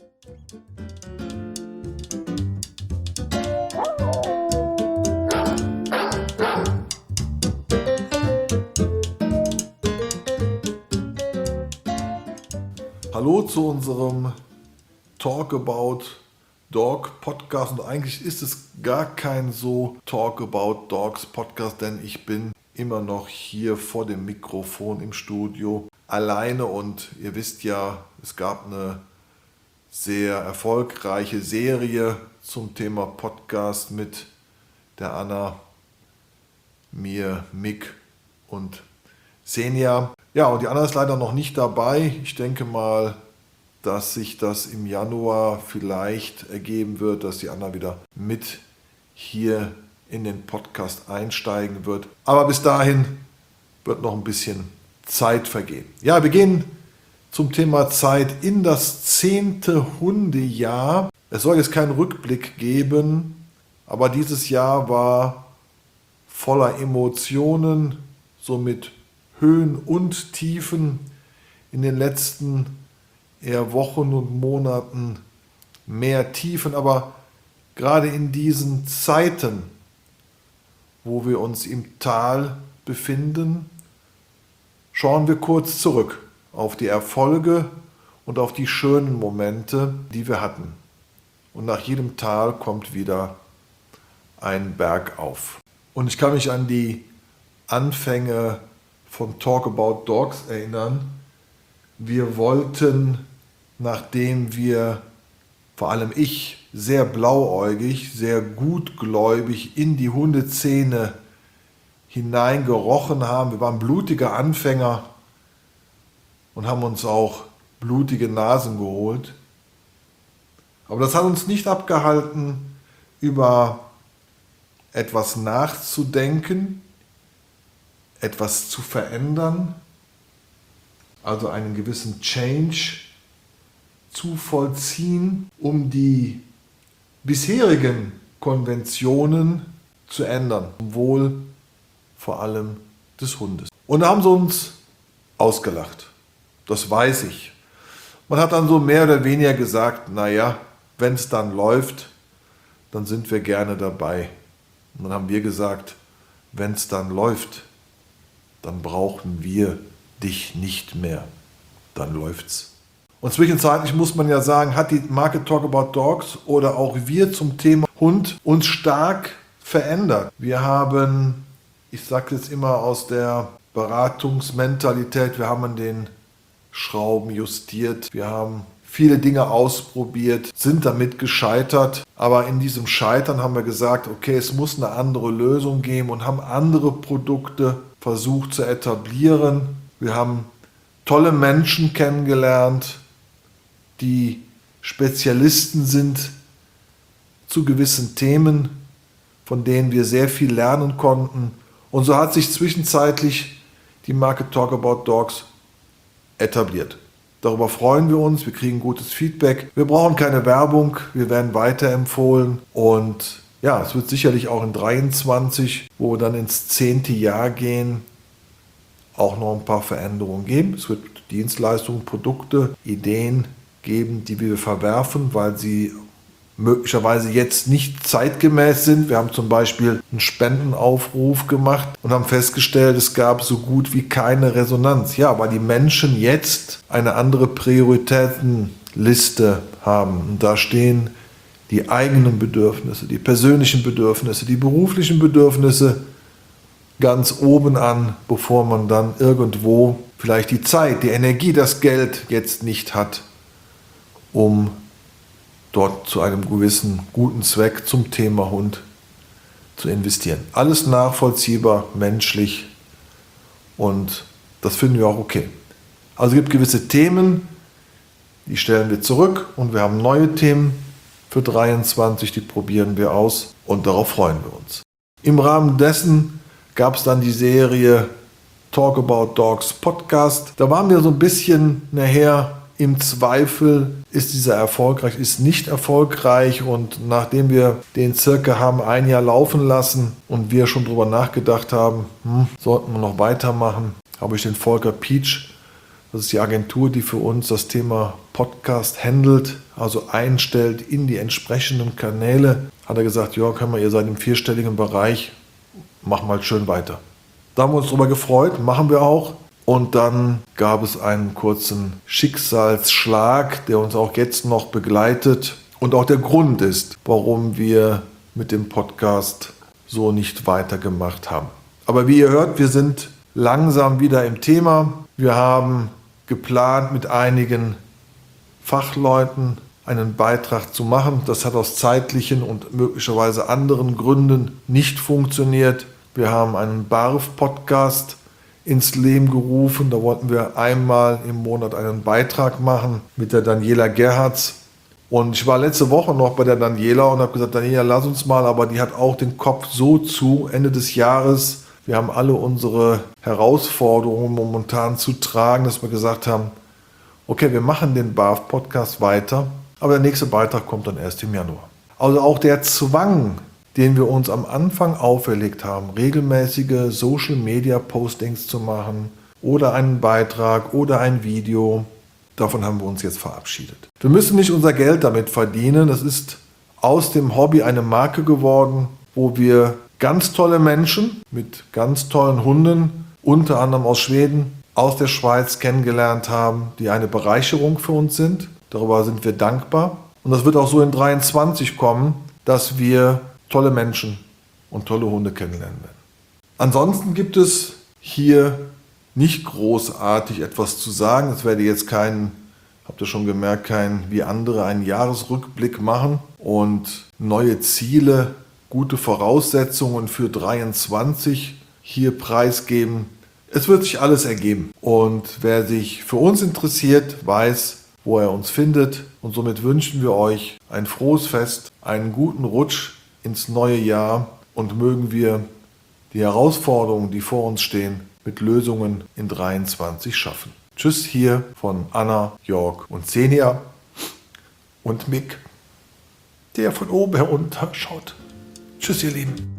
Hallo zu unserem Talk About Dog Podcast, und eigentlich ist es gar kein so Talk About Dogs Podcast, denn ich bin immer noch hier vor dem Mikrofon im Studio alleine, und ihr wisst ja, es gab eine sehr erfolgreiche Serie zum Thema Podcast mit der Anna, mir, Mick und Senja. Ja, und die Anna ist leider noch nicht dabei. Ich denke mal, dass sich das im Januar vielleicht ergeben wird, dass die Anna wieder mit hier in den Podcast einsteigen wird. Aber bis dahin wird noch ein bisschen Zeit vergehen. Ja, wir gehen zum Thema Zeit in das 10. Hundejahr. Es soll jetzt keinen Rückblick geben, aber dieses Jahr war voller Emotionen, so mit Höhen und Tiefen. In den letzten eher Wochen und Monaten mehr Tiefen, aber gerade in diesen Zeiten, wo wir uns im Tal befinden, schauen wir kurz zurück auf die Erfolge und auf die schönen Momente, die wir hatten. Und nach jedem Tal kommt wieder ein Berg auf. Und ich kann mich an die Anfänge von Talk About Dogs erinnern. Wir wollten, nachdem wir, vor allem ich, sehr blauäugig, sehr gutgläubig in die Hundeszene hineingerochen haben, wir waren blutige Anfänger und haben uns auch blutige Nasen geholt. Aber das hat uns nicht abgehalten, über etwas nachzudenken, etwas zu verändern, also einen gewissen Change zu vollziehen, um die bisherigen Konventionen zu ändern, zum Wohl vor allem des Hundes. Und da haben sie uns ausgelacht, das weiß ich. Man hat dann so mehr oder weniger gesagt, naja, wenn es dann läuft, dann sind wir gerne dabei. Und dann haben wir gesagt, wenn es dann läuft, dann brauchen wir dich nicht mehr. Dann läuft's. Und zwischenzeitlich muss man ja sagen, hat die Marke Talk About Dogs oder auch wir zum Thema Hund uns stark verändert. Wir haben, ich sage jetzt immer aus der Beratungsmentalität, wir haben an den Schrauben justiert, wir haben viele Dinge ausprobiert, sind damit gescheitert. Aber in diesem Scheitern haben wir gesagt, okay, es muss eine andere Lösung geben, und haben andere Produkte versucht zu etablieren. Wir haben tolle Menschen kennengelernt, die Spezialisten sind zu gewissen Themen, von denen wir sehr viel lernen konnten. Und so hat sich zwischenzeitlich die Marke Talk About Dogs etabliert. Darüber freuen wir uns, wir kriegen gutes Feedback. Wir brauchen keine Werbung, wir werden weiterempfohlen, und ja, es wird sicherlich auch in 23, wo wir dann ins 10. Jahr gehen, auch noch ein paar Veränderungen geben. Es wird Dienstleistungen, Produkte, Ideen geben, die wir verwerfen, weil sie möglicherweise jetzt nicht zeitgemäß sind. Wir haben zum Beispiel einen Spendenaufruf gemacht und haben festgestellt, es gab so gut wie keine Resonanz. Ja, weil die Menschen jetzt eine andere Prioritätenliste haben. Und da stehen die eigenen Bedürfnisse, die persönlichen Bedürfnisse, die beruflichen Bedürfnisse ganz oben an, bevor man dann irgendwo vielleicht die Zeit, die Energie, das Geld jetzt nicht hat, um dort zu einem gewissen guten Zweck zum Thema Hund zu investieren. Alles nachvollziehbar, menschlich, und das finden wir auch okay. Also es gibt gewisse Themen, die stellen wir zurück, und wir haben neue Themen für 23, die probieren wir aus, und darauf freuen wir uns. Im Rahmen dessen gab es dann die Serie Talk About Dogs Podcast. Da waren wir so ein bisschen nachher im Zweifel, ist dieser erfolgreich, ist nicht erfolgreich. Und nachdem wir den circa haben ein Jahr laufen lassen und wir schon drüber nachgedacht haben, sollten wir noch weitermachen, habe ich den Volker Pietsch Das ist die Agentur, die für uns das Thema Podcast handelt, also einstellt in die entsprechenden Kanäle. Hat er gesagt, Jörg, hör mal, ihr seid im 4-stelligen Bereich, mach mal schön weiter. Da haben wir uns drüber gefreut, machen wir auch. Und dann gab es einen kurzen Schicksalsschlag, der uns auch jetzt noch begleitet und auch der Grund ist, warum wir mit dem Podcast so nicht weitergemacht haben. Aber wie ihr hört, wir sind langsam wieder im Thema. Wir haben geplant, mit einigen Fachleuten einen Beitrag zu machen. Das hat aus zeitlichen und möglicherweise anderen Gründen nicht funktioniert. Wir haben einen BARF-Podcast ins Leben gerufen. Da wollten wir einmal im Monat einen Beitrag machen mit der Daniela Gerhards. Und ich war letzte Woche noch bei der Daniela und habe gesagt, Daniela, lass uns mal, aber die hat auch den Kopf so zu, Ende des Jahres. Wir haben alle unsere Herausforderungen momentan zu tragen, dass wir gesagt haben, okay, wir machen den BARF-Podcast weiter, aber der nächste Beitrag kommt dann erst im Januar. Also auch der Zwang, den wir uns am Anfang auferlegt haben, regelmäßige Social-Media-Postings zu machen oder einen Beitrag oder ein Video, davon haben wir uns jetzt verabschiedet. Wir müssen nicht unser Geld damit verdienen. Es ist aus dem Hobby eine Marke geworden, wo wir ganz tolle Menschen mit ganz tollen Hunden, unter anderem aus Schweden, aus der Schweiz kennengelernt haben, die eine Bereicherung für uns sind. Darüber sind wir dankbar. Und das wird auch so in 2023 kommen, dass wir tolle Menschen und tolle Hunde kennenlernen werden. Ansonsten gibt es hier nicht großartig etwas zu sagen. Es werde jetzt habt ihr schon gemerkt, wie andere einen Jahresrückblick machen und neue Ziele, gute Voraussetzungen für 2023 hier preisgeben. Es wird sich alles ergeben. Und wer sich für uns interessiert, weiß, wo er uns findet. Und somit wünschen wir euch ein frohes Fest, einen guten Rutsch ins neue Jahr und mögen wir die Herausforderungen, die vor uns stehen, mit Lösungen in 2023 schaffen. Tschüss hier von Anna, Jörg und Xenia und Mick, der von oben herunter schaut. Tschüss, ihr Lieben.